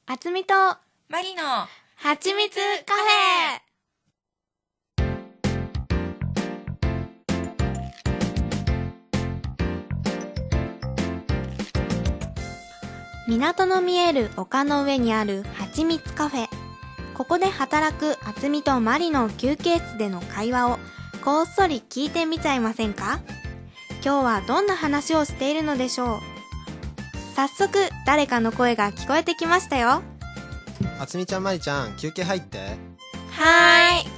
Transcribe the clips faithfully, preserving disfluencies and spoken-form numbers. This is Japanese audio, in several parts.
あつみとマリのはちみつカフェ。港の見える丘の上にあるはちみつカフェ。ここで働くあつみとマリの休憩室での会話をこっそり聞いてみちゃいませんか？今日はどんな話をしているのでしょう。早速誰かの声が聞こえてきましたよ。 あつみちゃん、まりちゃん、休憩入って。 はーい。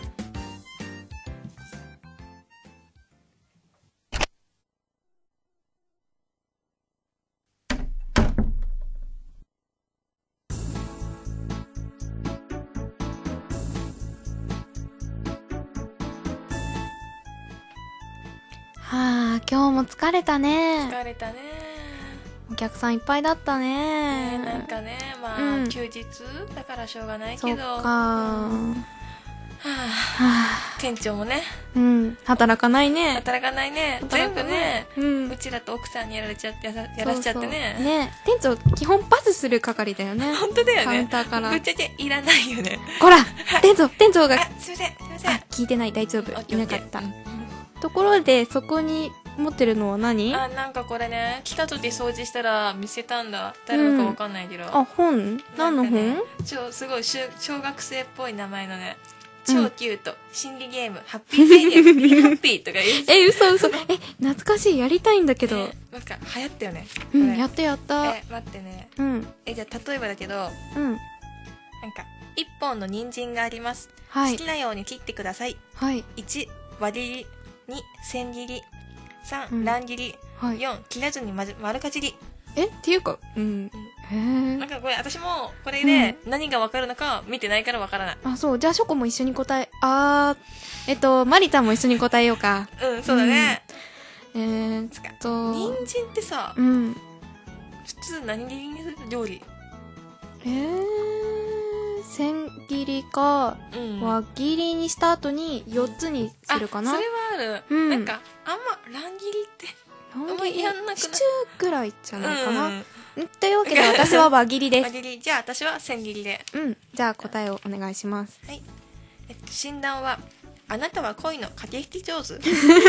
はあ、今日も疲れたね。 疲れたね。 お客さんいっぱいだったね。 ね、なんかね、まあ、うん、休日だからしょうがないけど。 そっか、うん、はあ、はあ、店長もね、 うん、働かないね。 働かないね。全部ね、 うん、 うちらと奥さんにやられちゃってやらしちゃってね。 そうそうね、店長基本パスする係だよね。 本当だよね。 カウンターから。 ぶっちゃけいらないよね。 こら、店長、店長が。 あ、すいません、すいません。 あ、聞いてない、大丈夫。いなかった。ところで、そこに持ってるのは何？ あ、なんかこれね、来た時掃除したら見せたんだ。誰のかわかんないけど。うん、 あ、本？何の本？ね、 超すごい小学生っぽい名前のね、超キュート、うん、心理ゲーム、ハッピーペイでビハッピーとか言う。 え、嘘嘘。え、懐かしい、やりたいんだけど。 え、なんか流行ったよね。 うん、やったやった。 え、待ってね。 うん。 え、じゃあ例えばだけど、 うん。 なんか、一本の人参があります。はい。好きなように切ってください。はい。いち、割り切り。に、千切り。さん、乱切り。はい。よん、切らずにま丸かじり。 えっていうか、うん。へえ。 なんかこれ、私も、これで、何がわかるのか見てないからわからない。 あ、そう。じゃあ、ショコも一緒に答え、あー、えっと、マリちゃんも一緒に答えようか。 うん、そうだね。 えーっと。 人参ってさ、 うん。 普通何切りにする料理？ えー、千切りか、輪切りにした後によっつにするかな。 あ、それはある。うん。なんか、あんま乱切りって、 あんまりやんなくない？シチューぐらいじゃないかな。うん。というわけで私は輪切りです。 輪切り。じゃあ私は千切りで。 うん。じゃあ答えをお願いします。 はい。えっと、診断は、あなたは恋の駆け引き上手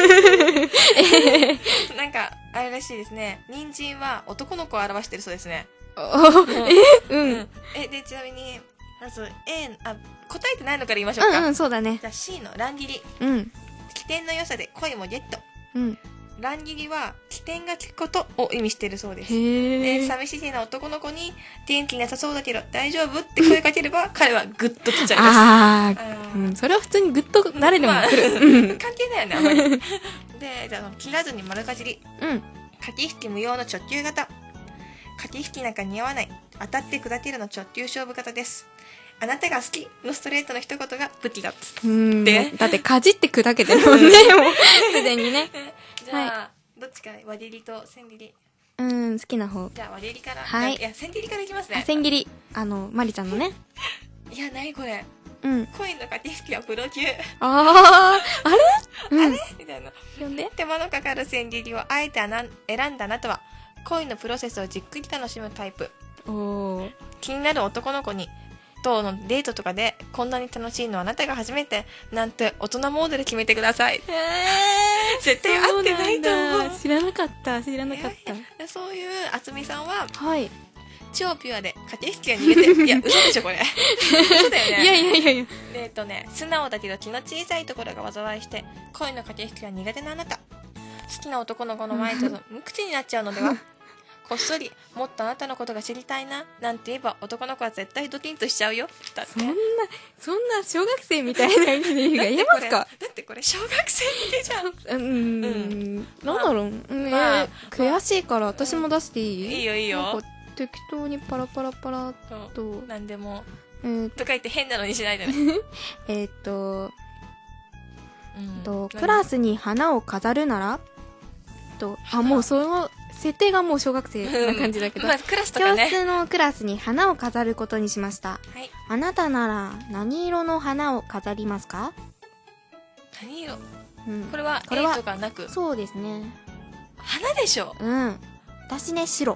なんか、あれらしいですね。人参は男の子を表してるそうですね。 えうん。 え、で、ちなみに、まず A、あ、答えてないのから言いましょうか。 うんうん、そうだね。 じゃあ C の乱切り。 うん。 起点の良さで恋もゲット。 うん。 乱切りは起点が利くことを意味しているそうです。 へで、寂しげな男の子に元気なさそうだけど大丈夫って声かければ彼はグッと来ちゃいます。 ああ、うん、それは普通にグッと誰でも来る。 まあ、関係ないよね、あんまり。で、じゃあ切らずに丸かじり。 うん。 駆け引き無用の直球型。駆け引きなんか似合わない。当たって砕けるの直球勝負型です。あなたが好きのストレートの一言が武器だっつ。 うん。で、だってかじって砕けてるもんね、もう。すでにね。 じゃあ、はい、どっちか輪切りと千切り。 うん、好きな方。 じゃあ輪切りから。 はい。 いや、千切りからいきますね。 千切り。あの、マリちゃんのね。 いや、なにこれ。 うん。 恋の駆け引きはプロ級。 あー、あれ、 うん、あれみたいな。 呼んで。 手間のかかる千切りをあえて選んだあなたは、恋のプロセスをじっくり楽しむタイプ。 おー。 気になる男の子に、とのデートとかでこんなに楽しいのはあなたが初めてなんて大人モードで決めてください。えー、絶対合ってないと思う。 知らなかった知らなかった、 えー、そういうあつみさんは、 はい、 超ピュアで駆け引きが苦手。いや嘘でしょこれ。嘘だよね。 いやいやいやいや。 えっとね、素直だけど気の小さいところが災いして恋の駆け引きが苦手なあなた、好きな男の子の前と無口になっちゃうのでは。こっそりもっとあなたのことが知りたいななんて言えば男の子は絶対ドキンとしちゃうよ。 だってそんなそんな小学生みたいな意味が言えますか？ だってこれ小学生向けじゃん。 うん、うん、なんだろう、まあ、えー、悔しいから私も出していい？ うん、いいよいいよ。 なんか適当にパラパラパラとなんでも、 えー、 とか言って変なのにしないでね。 えっと、うん、とクラスに花を飾るならと、あ、もうその設定がもう小学生な感じだけど、 まあ、クラスとかね、 教室のクラスに花を飾ることにしました。 はい、 あなたなら何色の花を飾りますか？ 何色、 うん、 これは A とかなく。 そうですね。 花でしょ。 うん。私ね、白。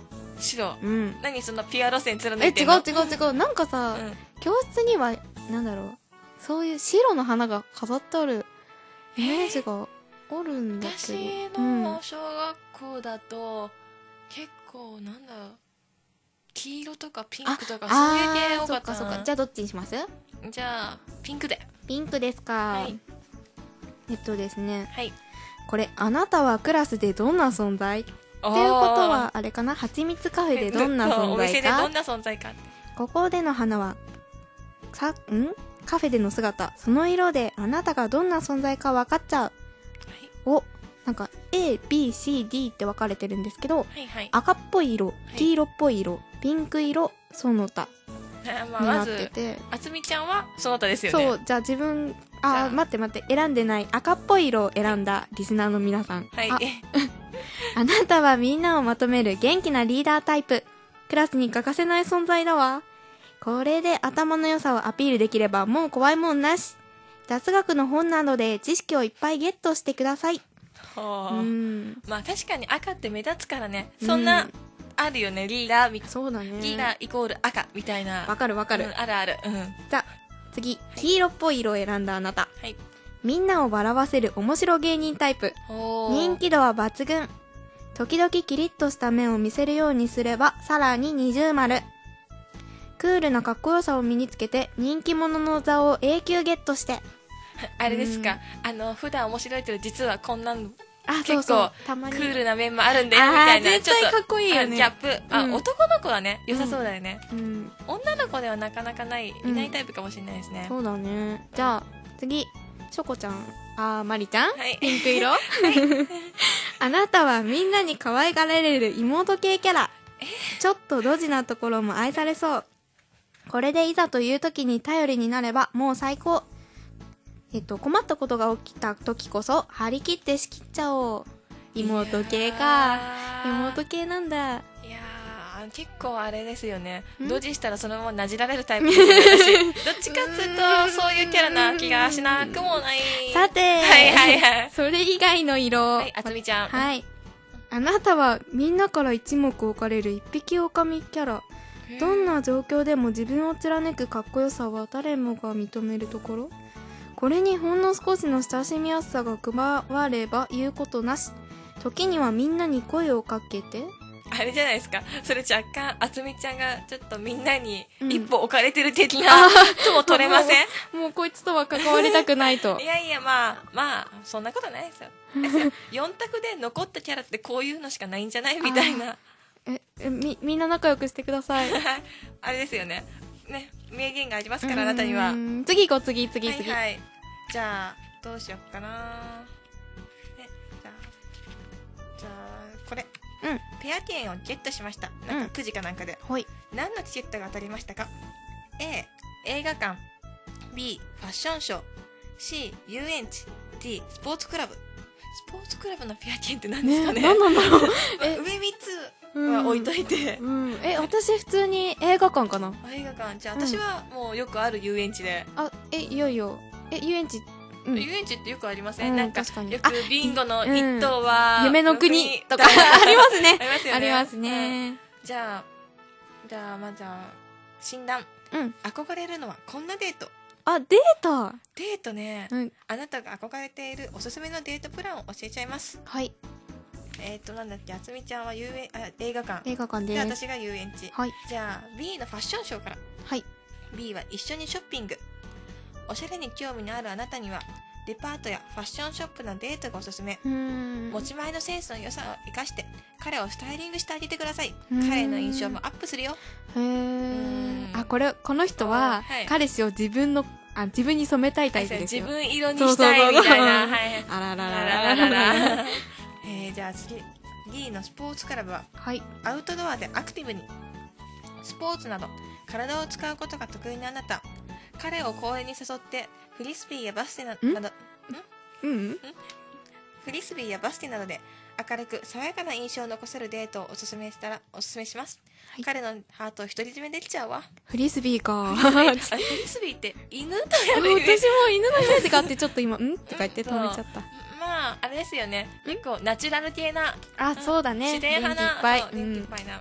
白。 うん。 何そんなピュア路線貫え、 いてんの？ 違う違う違う。なんかさ、 うん。 教室には、なんだろう。そういう白の花が飾ってあるイメージがあるんだけど。 私うんの小学校だと、結構なんだろう、黄色とかピンクとかそういう系多かったな。 そっかそっか。じゃあどっちにします？ じゃあピンクで。 ピンクですか。 はいえっとですね。 はい。 これ、あなたはクラスでどんな存在っていうことは、あれかな、はちみつカフェでどんな存お店在かでどんな存在か。 ここでの花は、さ、んカフェでの姿、その色であなたがどんな存在か分かっちゃう。 はいお、なんか A、B、C、D って分かれてるんですけど、 はいはい。 赤っぽい色、 い黄色っぽい色、ピンク色、その他あまあ、 になっまずてて、 あつみちゃんはその他ですよね。 そう、じゃあ自分、 じゃああー、待って待って、選んでない赤っぽい色を選んだリスナーの皆さん。 はい。 ああなたはみんなをまとめる元気なリーダータイプ。クラスに欠かせない存在だわ。これで頭の良さをアピールできればもう怖いもんなし。雑学の本などで知識をいっぱいゲットしてください。 はあうーん。 まあ確かに赤って目立つからね。そんな、 うんあるよね。リーダーみ、 そうだね。 リーダーイコール赤みたいな。 わかるわかる。 うんあるある。うん。 じゃあ、次。黄色っぽい色を選んだあなた。 はい。 みんなを笑わせる面白芸人タイプ。 おー人気度は抜群。時々キリッとした面を見せるようにすれば、さらに二重丸。クールなかっこよさを身につけて、人気者の座を永久ゲットして。 あれですか。あの、普段面白いけど、実はこんなの、 あ、 結構そうそう。たまクに。 ールな面もあるんだよ、みたいな。 あー絶対ちょっとかっこいいよねあギャップ。あ、 うん男の子はね、良さそうだよね。 うん。 女の子ではなかなかない、 うんいないタイプかもしれないですね。 そうだね。じゃあ、次。しょこちゃん。あー、まりちゃんはい。 ピンク色あなたはみんなに可愛がられる妹系キャラ。ちょっとドジなところも愛されそう。これでいざという時に頼りになればもう最高。えっと、困ったことが起きた時こそ張り切って仕切っちゃおう。妹系か。 いやー妹系なんだ。 いやー結構あれですよね。 んドジしたらそのままなじられるタイプですよね、私。どっちかっつうと、そういうキャラな気がしなくもない。 さて、 はいはいはい。 それ以外の色。 はい、あつみちゃん。 はい。あなたはみんなから一目置かれる一匹狼キャラ。どんな状況でも自分を貫くかっこよさは誰もが認めるところ。これにほんの少しの親しみやすさが加われば言うことなし。時にはみんなに声をかけて。 あれじゃないですか。それ若干、あつみちゃんがちょっとみんなにうん一歩置かれてる的な、とも取れませんもうこいつとは関わりたくないとい。やいや、まあ、まあ、そんなことないですよ。ですよよん択で残ったキャラってこういうのしかないんじゃないみたいな。 え、えみ、みんな仲良くしてください。 あれですよね。ね、名言がありますから、あなたには。 うーん次行こう、次、次、次。 はいはい。じゃあ、どうしよっかな。ね、じゃあ、じゃあ、これ。 うん。 ペア券をゲットしました。なんかくじかなんかで。 ほい。 何のチケットが当たりましたか？ A、映画館。B、ファッションショー。C、遊園地。D、スポーツクラブ。スポーツクラブのペア券って何ですかね？ 何なんだろう。え、 上みっつは置いといて。 うん。え、私普通に映画館かな。 あ映画館。じゃあ、 うん私はもうよくある遊園地で。 あ、え、いよいよ。え、遊園地、うん。 遊園地ってよくありません、 うんなんか、 確かによくビンゴの一等は、 夢の国とかあありますね。 りますよね。 ありますうんね。 じゃあ、じゃあ、まずは、診断。 うん。 憧れるのはこんなデート。 あ、データ。 デートね、 うん。 あなたが憧れているおすすめのデートプランを教えちゃいます。 はい。 えっ、ー、と、なんだっけ、あつみちゃんは遊園、あ、映画館。 映画館で、 です。 私が遊園地。 はい。 じゃあ、B のファッションショーから。 はい。 B は一緒にショッピング。おしゃれに興味のあるあなたには、デパートやファッションショップのデートがおすすめ。 うーん。 持ち前のセンスの良さを生かして彼をスタイリングしてあげてください。 うん彼の印象もアップするよ。 へー。 んあ、これ、この人はあはい、 彼氏を自分の、あ、自分に染めたいタイプです自よ。 分色にしたいみたいな。 そうそうそうはいはい。 あらららあらららららら。 らら。えー、じゃあ次 D のスポーツクラブははい。 アウトドアでアクティブにスポーツなど体を使うことが得意なあなた。彼を公園に誘ってフリスビーやバスケななどうんフリスビーやバスケなどで明るく爽やかな印象を残せるデートをおすすめしたらおすすめします。 はい彼のハートを独り占めできちゃうわ。 フリスビーか。 あフリスビーって犬とやるイメージ。 私も犬のイメージがあってちょっと今、んとか言って止めちゃった。 まああれですよね。結構ナチュラル系な、 あ、そうだね。 自然派な、 元気いっぱい。 そう元気いっぱいな。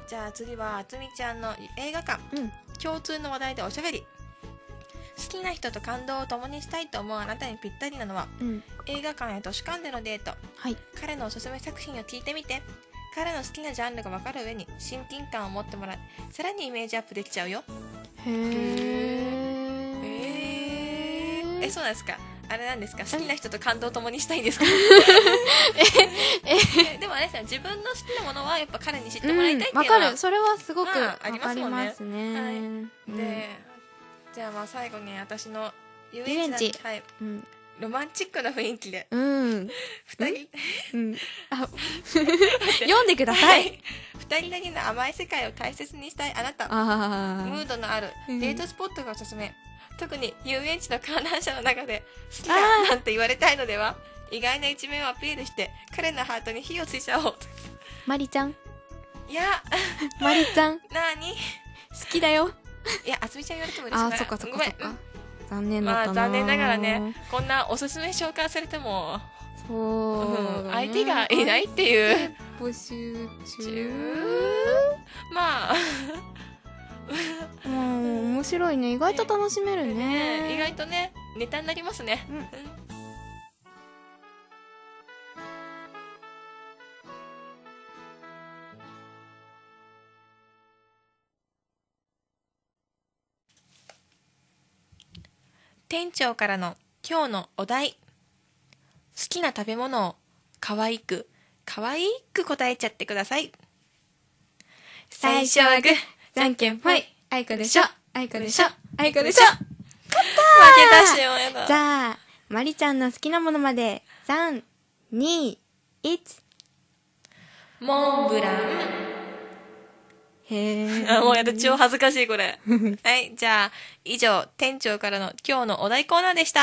じゃあ次はあつみちゃんの映画館、 うん。 共通の話題でおしゃべり。好きな人と感動を共にしたいと思うあなたにぴったりなのは、 うん。 映画館や図書館でのデート。 はい。 彼のおすすめ作品を聞いてみて。彼の好きなジャンルが分かる上に親近感を持ってもらい、さらにイメージアップできちゃうよ。 へー。 えー、え、そうなんですか。あれなんですか、好きな人と感動を共にしたいんですか。えでもあれですよ、自分の好きなものはやっぱ彼に知ってもらいたいっていうのは、 わかる。それはすごくうんわありまかりすもんねますね。 はいうんで、じゃあまあ最後に私の遊遊園地だはい、 うん。 ロマンチックな雰囲気でうん。 二人うん。あ、読んでください。 二人だけの甘い世界を大切にしたいあなた。 あムードのあるうんデートスポットがおすすめ。特に遊園地の観覧車の中で好きあだーなんて言われたいのでは。意外な一面をアピールして彼のハートに火をついちゃおう。 まりちゃん。 いや、 まりちゃん。好なーにきだよ。 いや、あつみちゃん言われても嬉しいな。 あー、そっかそっごめんかそっか。残念だまったな。 あ残念ながらね、こんなおすすめ紹介されても、 そうだね。 相手がいないっていう募集中。 中まあもう面白いね。意外と楽しめるねね。 意外とねネタになりますね。 うん店長からの今日のお題。好きな食べ物を可愛く可愛く答えちゃってください。 最初はグー、じゃんけんぽい。あいこでしょ。あいこでしょ。あいこでしょ。 負けたしようやだ。 じゃあ、まりちゃんの好きなものまで、さん、に、いち。 モンブラン。 へー。 あ、もうやだ、超恥ずかしいこれ。はい、じゃあ以上店長からの今日のお題コーナーでした。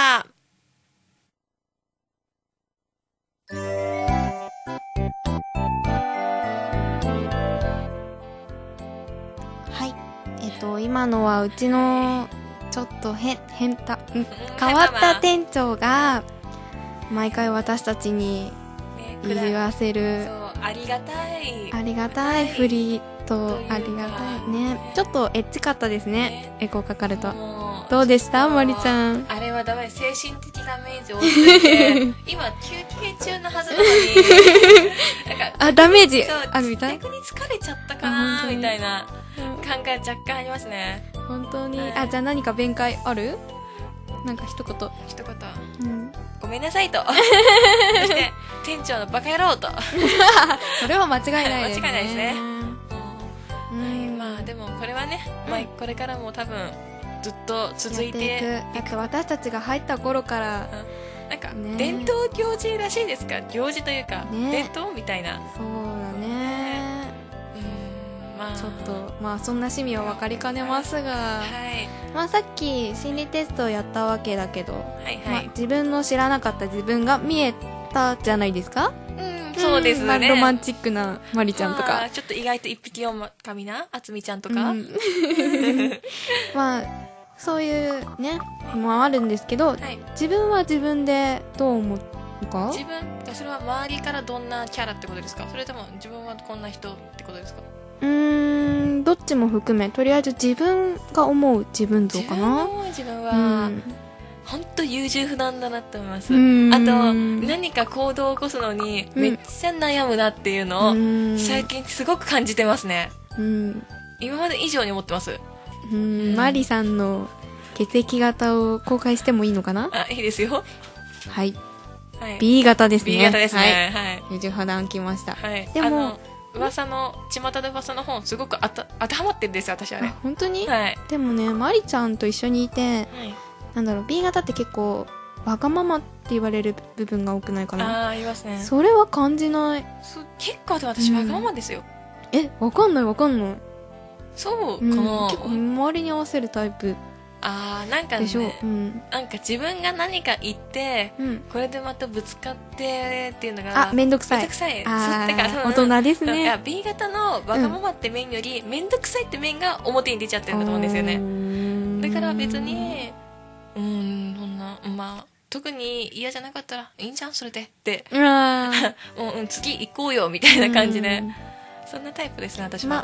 はい。えっと、今のはうちの、ちょっと変、変た、ん変わった店長が、毎回私たちにいじわせる、 そう、ありがたい。 ありがたい振りとというかありがたいね。ちょっとエッチかったですね。エコーかかると。 もうどうでしたまりちゃん。 あれはダメ、精神的ダメージを負ってて今休憩中のはずなのになんかあ、ダメージそうあるみたい逆に疲れちゃったかあな本当にみたいな考え若干ありますね。 本当に。 はいあ、じゃあ何か弁解あるなんか一言。 一言うん。 ごめんなさいとそして店長のバカ野郎とそれは間違いないですね。 間違いないですねうはいん。 まあでもこれはね、まあ、これからも多分ずっと続いてやっていく。だって私たちが入った頃から、 なんかね伝統行事らしいですか。行事というか、 ね伝統みたいな。 そうだね。 うんまあちょっと、まあそんな趣味は分かりかねますが、 はいまあさっき心理テストをやったわけだけど、 はいはい、 まあ自分の知らなかった自分が見えたじゃないですか。 うんそうですね、 まあロマンチックなマリちゃんとかまあ。ちょっと意外と一匹狼なあつみちゃんとか、 うんまあそういうねもあるんですけど、 はい、 自分は自分でどう思うか。 自分それは周りからどんなキャラってことですか、それとも自分はこんな人ってことですか。 うーんどっちも含めとりあえず自分が思う自分像かな。 自分の自分うは、 ん本当優柔不断だなって思います。 うんあと何か行動を起こすのにうんめっちゃ悩むなっていうのをうん最近すごく感じてますね。 うん今まで以上に思ってます。 うんマリさんの血液型を公開してもいいのかな。 あ、いいですよ。 はいはい、 B 型ですね。 B 型ですね。はい。 優柔不断きました。 はい。 でもあの噂の巷で噂の本すごくあた当てはまってるんですよ私あれ。 あ本当に、 はい。 でもねマリちゃんと一緒にいてはい。 なんだろう B 型って結構わがままって言われる部分が多くないかな。 ああー、いますね。 それは感じない。 そう結構でも私うんわがままですよ。 えわかんないわかんない、 そうかうん、 な。 結構周りに合わせるタイプああ、なんかでしょう、 ね、 うんなんか自分が何か言ってうん、 これでまたぶつかってっていうのがあめんどくさいめんどくさい。 あそうだからー大人ですいやね。 B 型のわがままって面よりめんどくさいって面が表に出ちゃってるんだと思うんですよね。だから別にうーんそんなまあ特に嫌じゃなかったらいいんじゃんそれでってうわーもう、うん、次行こうよみたいな感じでそんなタイプですね私は。 ま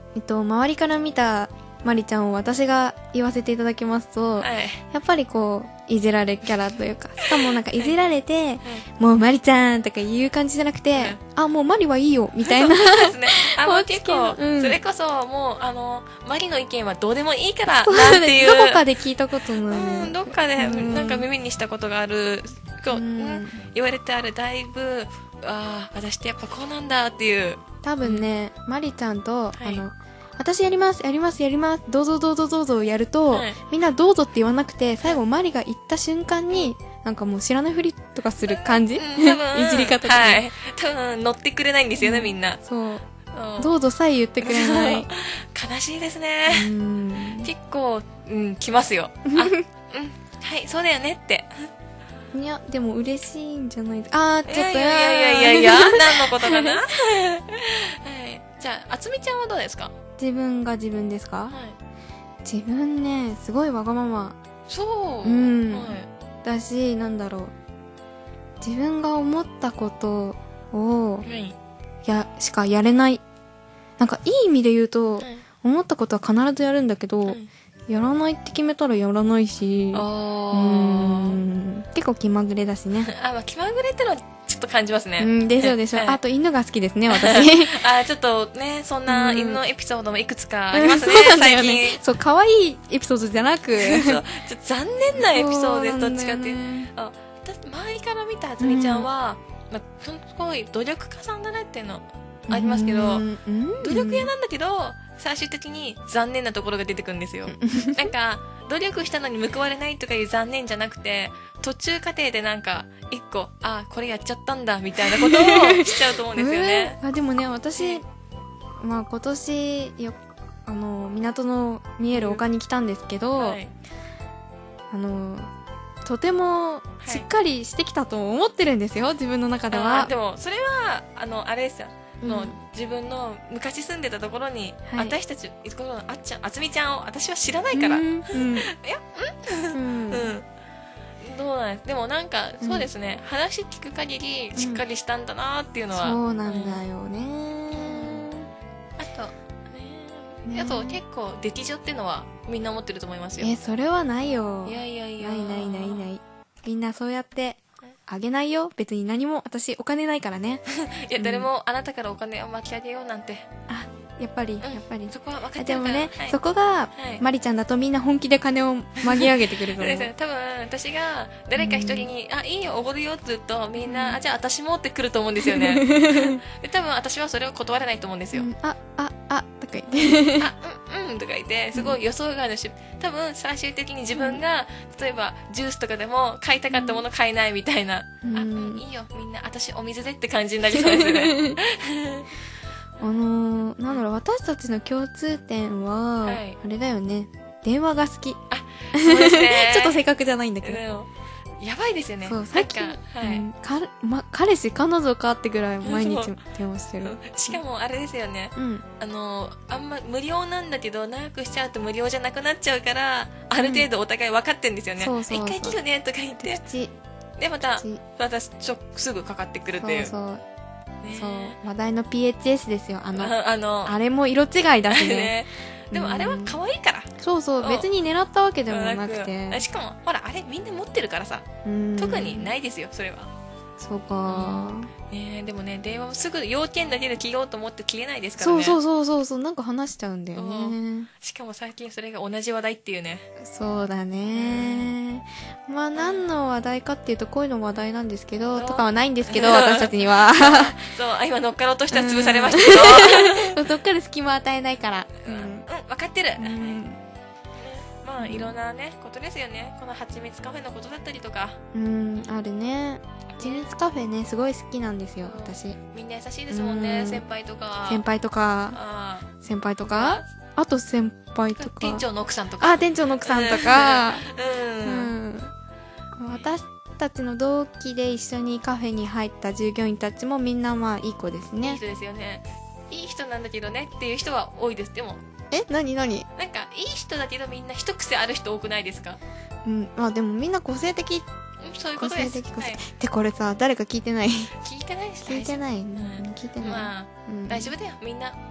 えっと、周りから見たまりちゃんを私が言わせていただきますと、 はいやっぱりこう、いじられキャラというか、しかもなんかいじられて、もうまりちゃんとかいう感じじゃなくて、あ、もうまりはいいよ、みたいな。 そうですね。あの、 こっち結構、 うんそれこそ、もう、あの、マリの意見はどうでもいいから、 そうなんていう。 どこかで聞いたことない。 うん、どっかで、 うんなんか耳にしたことがある、こう、 うんうん言われてある、だいぶ、ああ、私ってやっぱこうなんだっていう。 多分ね、まりちゃんと、 いあの、私やります、やります、やります、どうぞどうぞどうぞやると、 はいみんなどうぞって言わなくて、最後マリが言った瞬間に、なんかもう知らないふりとかする感じ、 うん多分いじり方とか、 はい。多分、乗ってくれないんですよね、みんな。 そう。 そうどうぞさえ言ってくれない。 悲しいですうね。 ん。 結構、うん、来ますよ。あ、うん、はい、そうだよねって。 いや、でも嬉しいんじゃないですか。あー、ちょっといやいやいやいやいや、何のことかなはい。じゃあ、あつみちゃんはどうですか？ 自分が自分ですか？ はい。 自分ね、すごいわがままそう。 うんはい。 だし、なんだろう。自分が思ったことを、 はい。 や、しかやれない。なんか、いい意味で言うと、 はい思ったことは必ずやるんだけど、 はいやらないって決めたらやらないし、うーあん、結構気まぐれだしね。 ー。あ、まあ、気まぐれってのはちょっと感じますね。 うん、でしょでしょ。 はいあと、犬が好きですね、私。 あ、ちょっとね、そんなうん犬のエピソードもいくつかありますね、 そうなんだ最よね近。。 そう、可愛いエピソードじゃなく。 そうちょっと残念なエピソードです、 そうなんだよどっちかっていう。 ねあ、私周りから見たあつみちゃんは、まあ、すごい努力家さんだねっていうのありますけど、 うんうん努力家なんだけど、最終的に残念なところが出てくるんですよ。なんか、努力したのに報われないとかいう残念じゃなくて、途中過程でなんか、一個、あ、これやっちゃったんだ、みたいなことをしちゃうと思うんですよね。 えーあでもね、私、まあ今年、よ、あの、港の見える丘に来たんですけど、 はい。 あの、とてもいしっかりしてきたと思ってるんですよ、自分の中では。 あでも、それは、あの、あれですよ。のうん自分の昔住んでたところに、 はい私たち、このあっちゃん、あつみちゃんを私は知らないから。 ううん。 んうんやうんどうなんですでもなんか、 うんそうですね。話聞く限り、しっかりしたんだなっていうのは。 そうなんだうんよね。 あと、ねねあと結構、出来女っていうのはみんな思ってると思いますよ。 え、それはないよ。 いやいやいや。 ないないないない。みんなそうやって、あげないよ。別に何も、私お金ないからね。 いや、誰もあなたからお金を巻き上げようなんて。 あ、やっぱり、やっぱり。 そこは分かってるから。 でもね、 はいそこが、 はいまりちゃんだとみんな本気で金を巻き上げてくると思うそうです。ね多分私が誰か一人に、あいいよおごるよって言うとみんな、あじゃあ私もって来ると思うんですよねで多分私はそれを断れないと思うんですよ、 うんあ、あ、あ、とか言って。 あうんうんとか言ってすごい予想外のし多分最終的に自分が例えばジュースとかでも買いたかったもの買えないみたいな、 うんあうんいいよみんな私お水でって感じになりそうですよねあのー、なんだろう、私たちの共通点は、 はいあれだよね。電話が好き。 そうですねちょっと正確じゃないんだけど。 でもやばいですよねそう、最近、 なんかはい、 うんかま、彼氏、彼女かってぐらい毎日そう電話してる。 しかもあれですよねうん。 あのあんま無料なんだけど長くしちゃうと無料じゃなくなっちゃうからある程度お互い分かってんですよね、 そうそうそう一回切るねとか言って口、 でまた口。 またちょすぐかかってくるっていうそうそう。 ねそう。話題の ピーエイチエス ですよ。あの、 ああのあれも色違いだしね。 ねでもあれは可愛いからそうそう、 うん別に狙ったわけでもなくて。 しかもほらあれみんな持ってるからさうん特にないですよそれは、 そうか、 ね、でもね電話もすぐ要件だけで切ろうと思って切れないですからねそうそうそうそうそうなんか話しちゃうんだようね。 しかも最近それが同じ話題っていうねそうだね。まあ何の話題かっていうと恋の話題なんですけど、 そうとかはないんですけど、私たちには。 そうあ今乗っかろうとしたら潰されましたけどどっから隙間与えないから。 うん、うん、分かってる、 うん。 まあいろんなねことですよねこのはちみつカフェのことだったりとかうん、あるね。チミツカフェね、すごい好きなんですよ、私。 みんな優しいですもんね、 うん先輩とか先輩とか、 あ先輩とーか、あと先輩とか。 店長の奥さんとかあ、店長の奥さんとか。 うん、 ううんん。私たちの同期で一緒にカフェに入った従業員たちもみんなまあいい子ですねいい人。ですよねいい人なんだけどねっていう人は多いですでもえ、なになになんかいい人だけどみんな一癖ある人多くないですかうん。まあでもみんな個性的、 うんそういうこ個とです性的、個性。 はいってこれさ、誰か聞いてない聞いてないです聞いてない、 ん聞いてない。 まあうん大丈夫だよみんなうん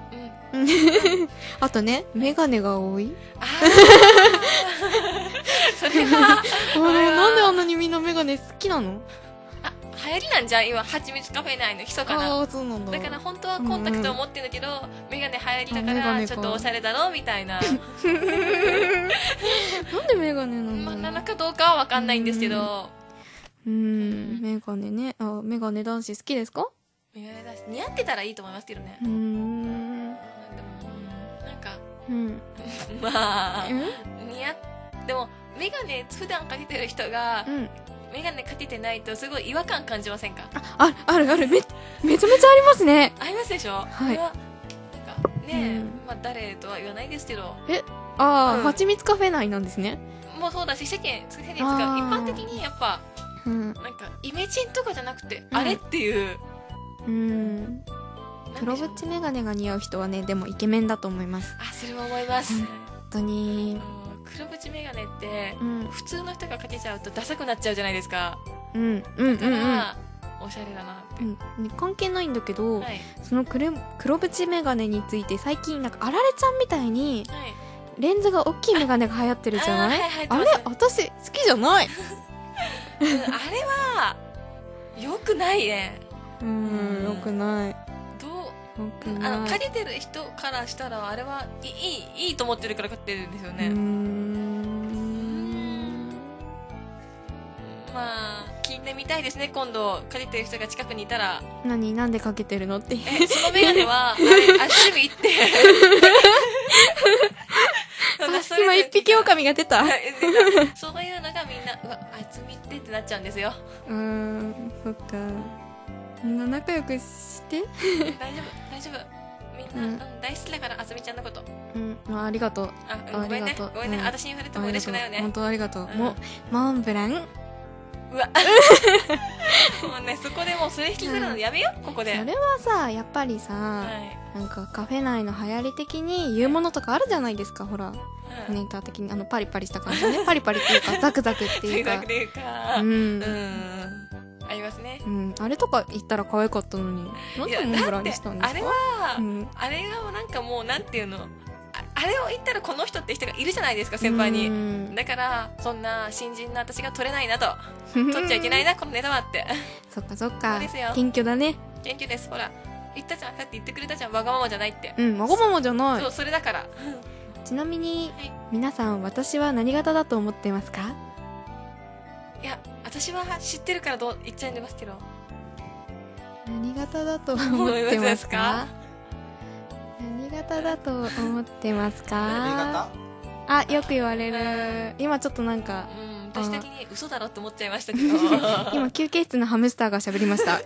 あとね、メガネが多い。 あーそれはあれ、なんであんなにみんなメガネ好きなの？ あ流行りなんじゃん今、はちみつカフェ内の密かな。 ああ、そうなんだ。 だから本当はコンタクトを持ってるんだけど、メガネ流行りだからあメガネかちょっとおしゃれだろみたいな。 なんでメガネなんだろう。 まあなのかどうかはわかんないんですけど、 うーん、メガネね。あ、メガネ男子好きですか？ メガネだし似合ってたらいいと思いますけどね。 うーん。 でもなんかうん。 まあうん似合っでもメガネ普段かけてる人がうん。 メガネかけてないとすごい違和感感じませんか？ あ、あるある。め、めちゃめちゃありますね。 ありますでしょ。 はいこれはなんかねえ、 うんまあ誰とは言わないですけど、 ああ、 うんはちみつカフェ内なんですね。 もうそうだし世間世間ですあがー一般的にやっぱうん。 なんかイメチェンとかじゃなくて、 うんあれっていううん。 なんでしょ黒うね縁メガネが似合う人はね、でもイケメンだと思います。 あ、それも思います。 本当に。 うん黒縁メガネってうん。 普通の人がかけちゃうとダサくなっちゃうじゃないですか。 うん。うん。うん。うん。 だから、おしゃれだなって。 うんね、関係ないんだけど、 はいその黒黒縁メガネについて最近なんかあられちゃんみたいにはい。 レンズが大きいメガネが流行ってるじゃない？ あーはいはいあれ私好きじゃない。 うんあれは良くないね。 うーん、よくない。 どよくうあのない。 かけてる人からしたらあれはいいいいいと思ってるからかけてるんですようーね。 ん。 まあ聞いてみたいですね。今度かけてる人が近くにいたら、 何なんでかけてるのって。 えそのメガネはあれあ趣味って。そんなそれ今一匹狼が出た。うはいでそういうのがみんなうわあいつ見てってなっちゃうんですよ。 ーん、そっか。みんな仲良くして。 大丈夫大丈夫みんな、 うんうん大好きだからあずみちゃんのこと。 うん、あありがとう。 あごめんねありがとうごめんね、 うん私に触れても嬉しくないよね。 本当ありがとう。 うんもモンブラン。 うわもうねそこでもうそれ引きずるのやめよう、ここで。 それはさ、やっぱりさ、 はいなんかカフェ内の流行り的に言うものとかあるじゃないですか、ほら。 うんネタ的に、あの、パリパリした感じね。パリパリっていうか、ザクザクっていうか大学。でいうかう。 うんん。 ありますね。 うん。あれとか言ったら可愛かったのに。なんいやでモンブランにしたんですか？ あれは、 うん。 あれがなんかもうなんていうの、ああれを言ったらこの人って人がいるじゃないですか、先輩に。 にだからそんな新人の私が取れないなと、取っちゃいけないなこのネタはって。 そっかそっそかうですよ。 謙虚だね。 元気です。ほら言ったじゃん、さっき言ってくれたじゃん、わがままじゃないって。 うん、わがままじゃないそう。それだから。 ちなみにはい、 皆さん、私は何型だと思ってますか？ いや私は知ってるからどう言っちゃいますけど。 何型だと思ってますか？何型だと思ってますえ A か？ 型？ あ、よく言われる。今ちょっとなんか、 うん私的に嘘だろって思っちゃいましたけど。 今休憩室のハムスターが喋りました。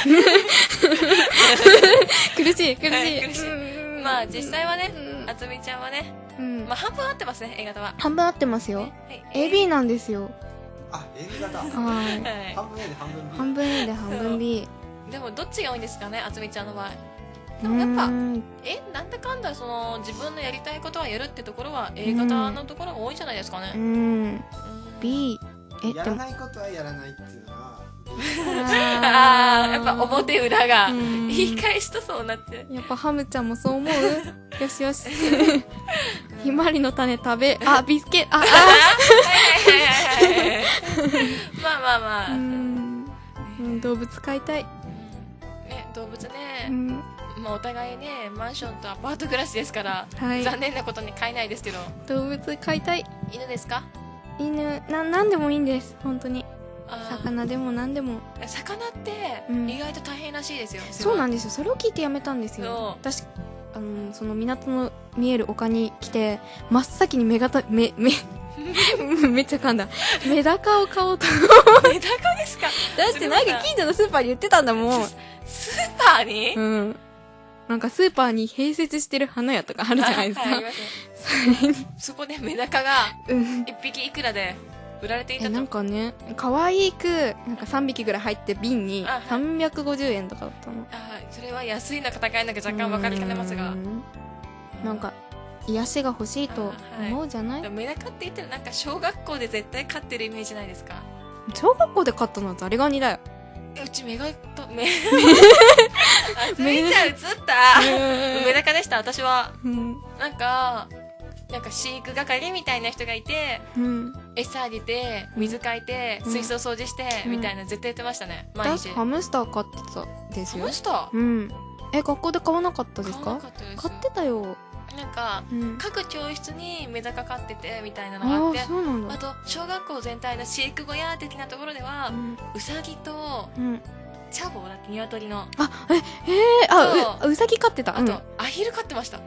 苦しい、苦しい。 はい苦しいうんまあ実際はね、 うんあつみちゃんはね、 うんまあ半分合ってますね、A 型は。 半分合ってますよ。 はいエービー なんですよ。 あ、A 型。 はい。 はい半分 A で半分 B。 半分 A で半分 B。 でもどっちが多いんですかね、あつみちゃんの場合。 うでもやっぱーんえなんだかんだその自分のやりたいことはやるってところは A 型のところが多いんじゃないですかね。 うん。 うん B。え、でも。 やらないことはやらないっていうのは、 ああやっぱ表裏がうん言い返すとそうなって。 やっぱハムちゃんもそう思う？よしよし。ひまわりの種食べ、あ、ビスケ、あ、 はいはいはいはいはい。まあまあまあ。うあ。 ん。うん動物飼いたい。 ね動物うね、 ん。 まあお互いねマンションとアパート暮らしですから、 はい。 残念なことに飼えないですけど。 動物飼いたい。 犬ですか？ 犬、な、なんでもいいんです。本当に。 あー魚でもなんでも。 魚ってうん意外と大変らしいですよ。 そうなんでですよ。それを聞いてやめたんですよ。 そう私、あの、その港の見える丘に来て、真っ先に目がた、目、目、めっちゃ噛んだ。メダカを買おうと。 メダカですか？ だってなんか近所のスーパーに売ってたんだもん。 スーパーに？ うん。なんかスーパーに併設してる花屋とかあるじゃないですか。 あはいありますねそこでメダカがうん。 一匹いくらで売られていえ、 たと。 なんかね、可愛く、なんかさんびきぐらい入って瓶にあはいさんびゃくごじゅうえんとかだったの。 あーそれは安いのか高いのか若干分かりかねますがう。んなんか、癒しが欲しいと思うじゃない、 でもメダカって言ったらなんか小学校で絶対飼ってるイメージないですか？ 小学校で買ったのはザリガニだよ。 えうちメガとメつみちゃん映ったうん梅高でした、私は。 うんなんか、なんか飼育係みたいな人がいて、 うん餌あげて、水かいて、 うん水槽掃除して、 うんみたいな絶対やってましたね、毎日。 私ハムスター飼ってたですよハムスターうんえ学校で飼わなかったですか買わなかったです買ってたよなんか、 うん各教室にメダカ飼ってて、みたいなあのがあってあ、そうなんだあと、小学校全体の飼育小屋的なところではう、んうさぎと、 うんチャボだっけ、鶏の。 あええー、あううさぎ飼ってたうんあと、アヒル飼ってました。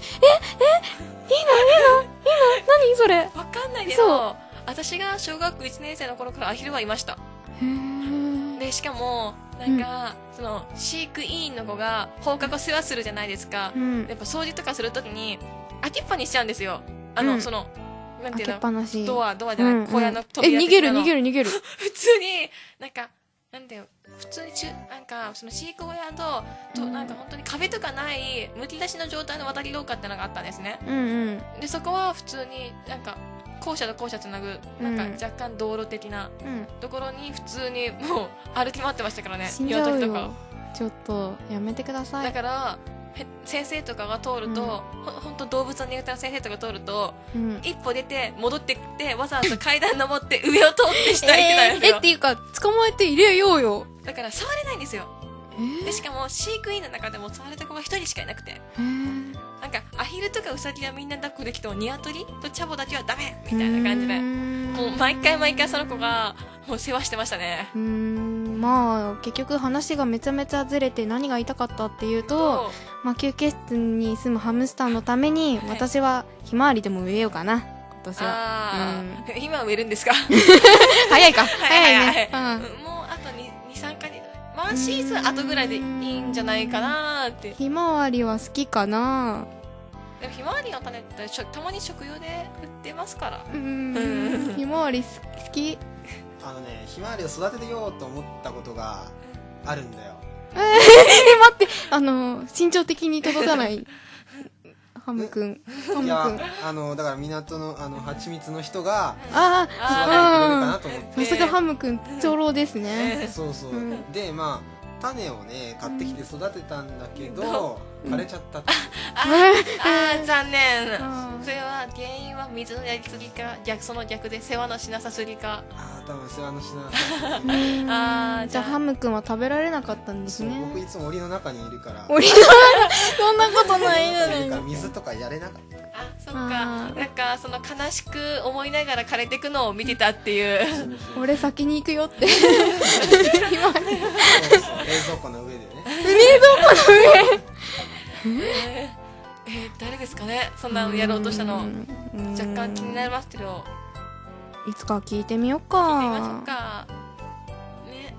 何それへわかんないけそど、私が小学校いちねん生の頃からアヒルはいました。 えで、しかも、なんか、その、飼育委員の子が放課後世話するじゃないですか。 うんやっぱ掃除とかするときに、開けっぱにしちゃうんですよ。あの、 うんその、なんて開けっいうの、 ぱなしドア、ドアじゃない、 うんうん小屋のえ扉逃げる逃る。 げる逃げる普通に、なんか、なんだよ、普通にちゅ、なんか、その飼育小屋と、と、 うんなんか本当に壁とかない、むき出しの状態の渡り廊下ってのがあったんですね。 うんうんで、そこは普通になんか、校舎と校舎つなぐ、なんうんか若干道路的なうんところに普通にもう歩き回ってましたからね、 死んじゃう鶏とかよ。ちょっとやめてくださいだから、へ先生とかが通ると、 うんほ本当動物の苦手な先生とか通ると、 うん一歩出て戻ってきて、わざわざ階段登って上を通って下行ってたんですよ。 えっていうか捕まえて入れようよだから触れないんですよ。 えで、しかも飼育員の中でも触れた子が一人しかいなくて、 ーなんかアヒルとかウサギはみんな抱っこできてもニワトリとチャボだけはダメみたいな感じで、もう毎回毎回その子がもう世話してましたね。 うーんまあ結局話がめちゃめちゃずれて何が言いたかったっていうと、まあ、休憩室に住むハムスターのためにはい私はひまわりでも植えようかな今年はああ、今植えるんですか？ 早いかはい早いはいはいねうんもうあとに、に、さんかげつ、ワンシーズン後ぐらいでいいんじゃないかなーって。 ひまわりは好きかなでもひまわりの種ってしょたまに食用で売ってますから。 うーうんんひまわり好きあのねひまわりを育ててようと思ったことがあるんだよ。 えー、待ってあの身長的に届かないハムくんハムくんいやああのだから港のあの蜂蜜の人があ育ててくれるかなと思って、 さすがハムくん長老ですねそうそう、 うんでまあ種をね買ってきて育てたんだけど、 うん枯れちゃったっていうあー、残念。 うんそれは原因は水のやりすぎか、逆その逆で世話のしなさすぎか。 ああ多分世話のしなうーんあーじゃあハムくんは食べられなかったんですそうね僕いつも檻の中にいるから俺のそんなことないじゃないいるから水とかやれなかったあ、そっか。 あーなんか、その悲しく思いながら枯れていくのを見てたっていう。 そうそう俺先に行くよってひまわりそうそう冷蔵庫の上でね冷蔵庫の上えー、えー誰ですかね、そんなのやろうとしたの。 うん若干気になりますけど、 いつか聞いてみようか聞いてみましょうか。ね。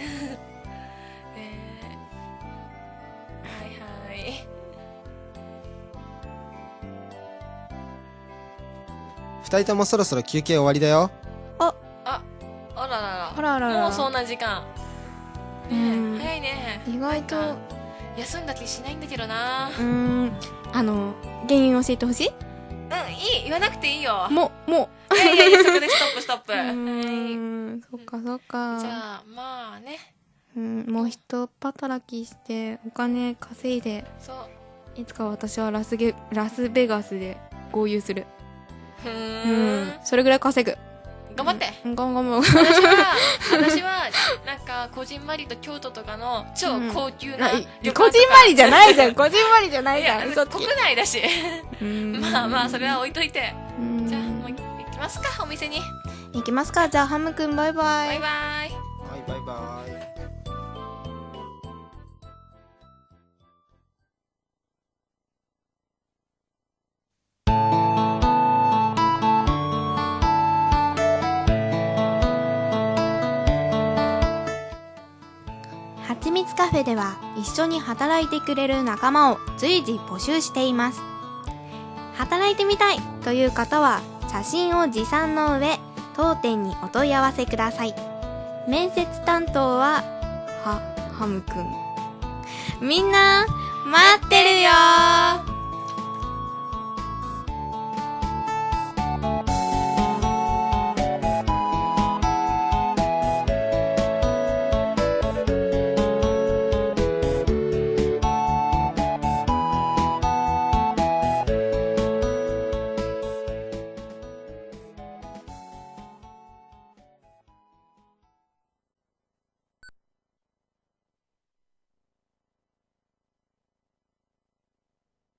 えー、はいはい。 二人ともそろそろ休憩終わりだよ。 あららら。 あらあららもうそんな時間。ねうんえ、早いね。 意外となんか休んだ気しないんだけどな。 うーんあの原因教えてほしいうん、いい。言わなくていいよ。 もうもいやいやいや、そこでストップストップ。 ううはい。 ーんそっかそっかじゃあ、まあね。 うんもう一働きしてお金稼いでそう。 いつか私はラスゲラスベガスで豪遊するふうーん。 それぐらい稼ぐ頑張って。 うん頑張る私は、私は、なんか、こじんまりと京都とかの超高級なない旅館とか、 こじんまりじゃないじゃんこじんまりじゃないいや、 じゃん嘘つき国内だし。 うんまあまあ、それは置いといて。 うんじゃあ、もう行きますか、お店に。 行きますかじゃあハムくんバイバイバイバイ。 はいバイバイ。 はちみつカフェでは一緒に働いてくれる仲間を随時募集しています。働いてみたいという方は写真を持参の上、当店にお問い合わせください。面接担当は、は、ハムくん。みんな、待ってるよー。